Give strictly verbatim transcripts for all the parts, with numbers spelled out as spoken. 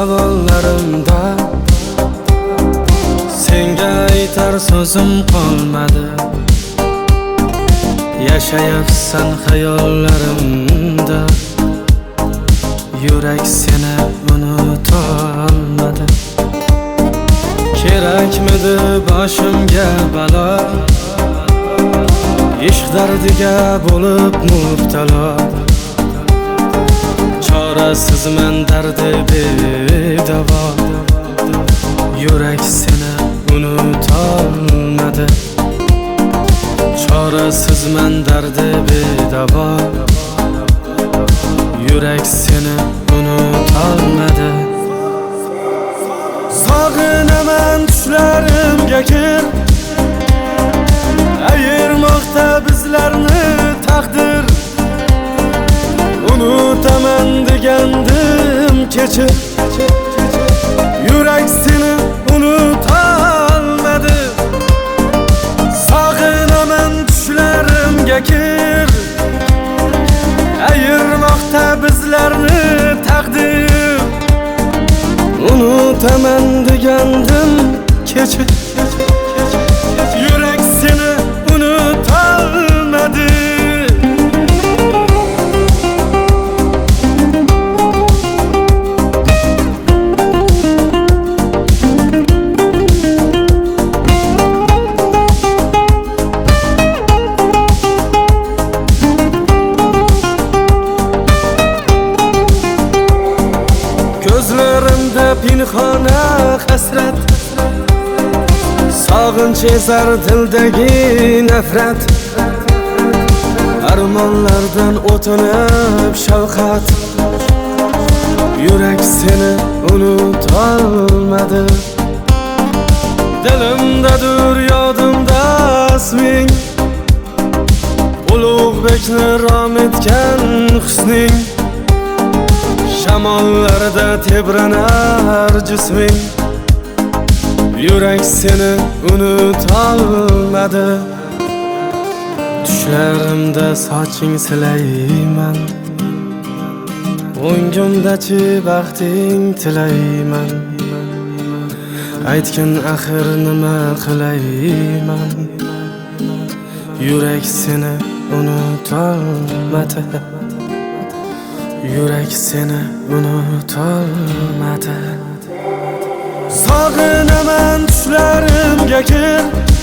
savollarimda senga aytar so'zim qolmadi. Yashayapsan hayollarimda, yurak seni unutolmadi. Kerakmidi boshimga balo, ishq dardiga bo'lib mubtalo. Chorasizman dardi bedavo, yurak seni unutolmadi. Chorasizman dardi bedavo, yurak seni unutolmadi. Sog'inaman tushlarimga kir, ayirmoqda bizlarni taqdir. Unutaman degandim kechir, yurak seni unutolmadi. Sog'inaman tushlarimga kir, ayirmoqda bizlarni taqdir. Unutaman degandim kechir, yurak seni unutolmadi. Gözlerimde pinhona hasret, sog'inch ezar dildagi nafrat. Armonlardan o'tinib shafqat, yurak seni unutolmadi. Dilimdadir yodimda isming, Ulug'bekni rom etgan husning. Shamollarda tebranar jisming, yurak seni unutolmadi. Tushlarimda soching silayman, o'ngimdachi baxting tilayman. Aytgin axir nima qilayman, yurak seni unutolmadi. Yurak seni unutolmadi. Sog'inaman tushlarimga kir,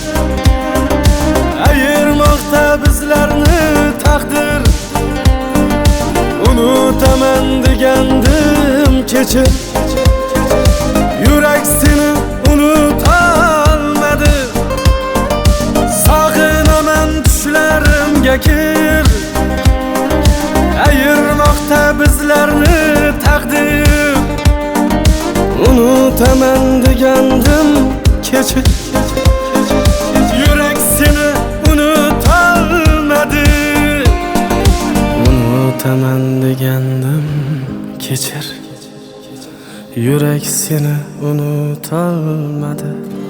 ayirmoqda bizlarni taqdir. Unutaman degandim kechir, yurak seni unutolmadi. Sog'inaman tushlarimga kir, ayirmoqda bizlarni taqdir. Unutaman degandim kechir, yurak seni unutolmadi. Unutaman degandim kechir, yurak seni unutolmadi.